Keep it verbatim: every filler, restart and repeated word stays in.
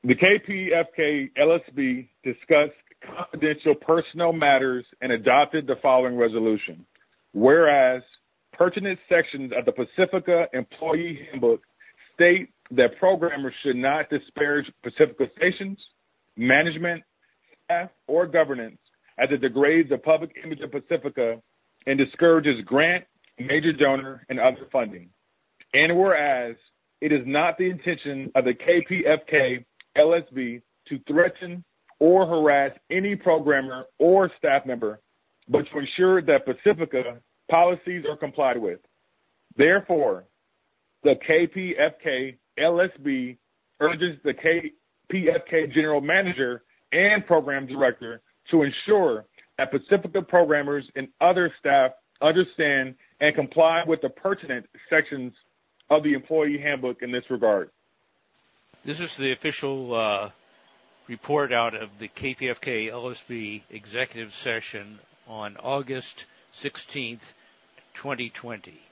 The K P F K L S B discussed confidential personnel matters and adopted the following resolution. Whereas pertinent sections of the Pacifica Employee Handbook state that programmers should not disparage Pacifica stations, management, staff, or governance as it degrades the public image of Pacifica and discourages grant, major donor, and other funding. And whereas it is not the intention of the K P F K L S B to threaten or harass any programmer or staff member, but to ensure that Pacifica policies are complied with. Therefore, the K P F K L S B urges the K P F K General Manager and Program Director to ensure that Pacifica programmers and other staff understand and comply with the pertinent sections of the Employee Handbook in this regard. This is the official uh, report out of the K P F K L S B executive session on August sixteenth, twenty twenty.